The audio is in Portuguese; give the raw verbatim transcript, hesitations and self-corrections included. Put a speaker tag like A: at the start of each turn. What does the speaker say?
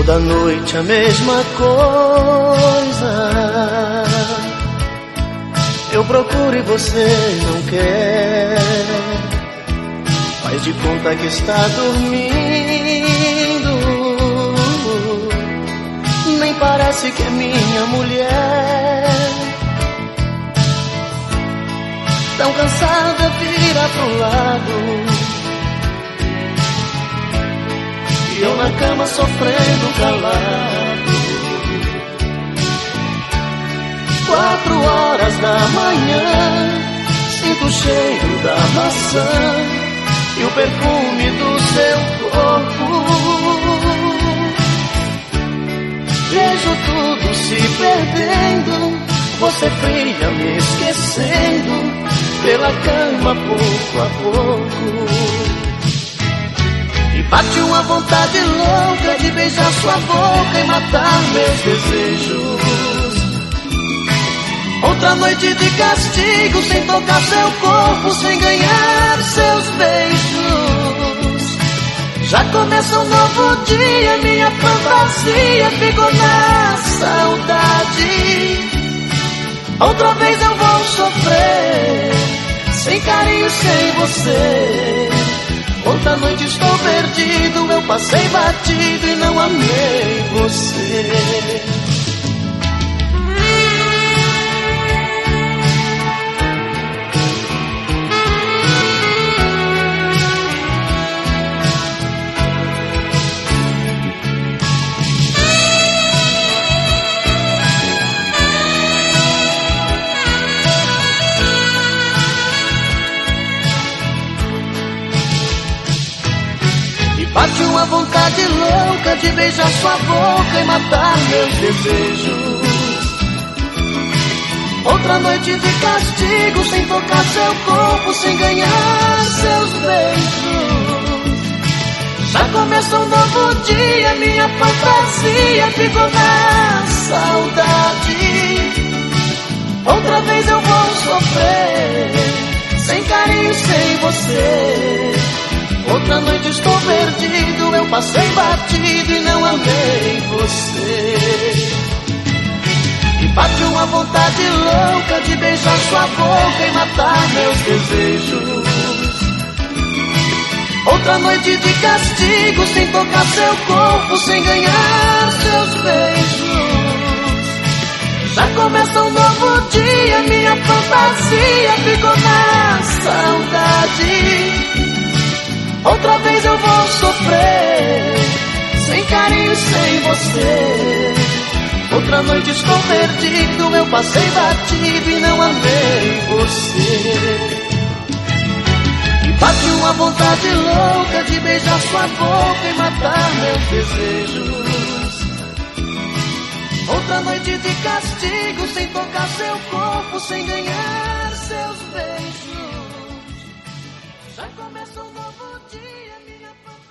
A: Toda noite a mesma coisa. Eu procuro e você não quer. Faz de conta que está dormindo. Nem parece que é minha mulher. Tão cansada, vira pro lado. E eu na cama sofrendo calado. Quatro horas da manhã, sinto o cheiro da maçã e o perfume do seu corpo. Vejo tudo se perdendo, você fria me esquecendo, pela cama pouco a pouco. E bate uma vontade louca de beijar sua boca e matar meus desejos. Outra noite de castigo, sem tocar seu corpo, sem ganhar seus beijos. Já começa um novo dia, minha fantasia ficou na saudade. Outra vez eu vou sofrer, sem carinho, sem você. Outra noite estou perdido, eu passei batido e não amei você. Bate uma vontade louca de beijar sua boca e matar meus desejos. Outra noite de castigo, sem tocar seu corpo, sem ganhar seus beijos. Já começa um novo dia, minha fantasia ficou na saudade. Outra vez eu vou sofrer, sem carinho, sem você. Outra noite estou perdido, eu passei batido e não amei você. E bate uma vontade louca de beijar sua boca e matar meus desejos. Outra noite de castigo, sem tocar seu corpo, sem ganhar seus beijos. Já começa um novo dia, minha fantasia ficou na saudade. Outra vez eu vou sofrer, sem carinho, sem você. Outra noite estou perdido, eu passei batido e não amei você. E bate uma vontade louca de beijar sua boca e matar meus desejos. Outra noite de castigo, sem tocar seu corpo, sem ganhar seus beijos. Já começa um novo dia, minha